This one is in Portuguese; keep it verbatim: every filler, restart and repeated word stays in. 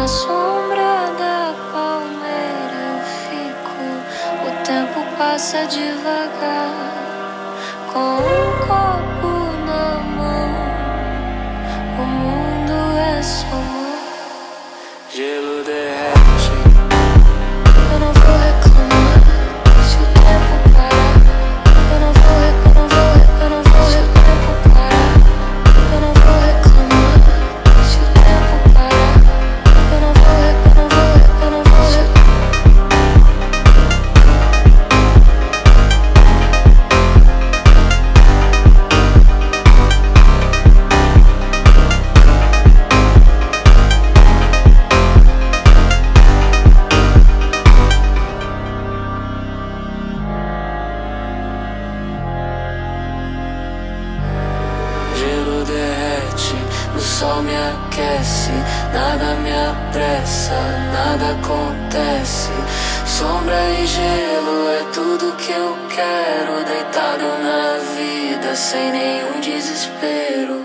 Na sombra da palmeira eu fico, o tempo passa devagar. Com um copo na mão, o mundo é só mar. Gelo derrete. Eu não vou reclamar se o tempo parar. Eu não vou reclamar, eu não vou reclamar, eu não vou se o tempo parar. Eu não vou reclamar se o tempo parar. Eu não vou reclamar, eu não vou reclamar, eu não vou se o tempo parar. Gelo derrete, o sol me aquece, nada me apressa, nada acontece. Sombra e gelo é tudo que eu quero, deitado na vida sem nenhum desespero.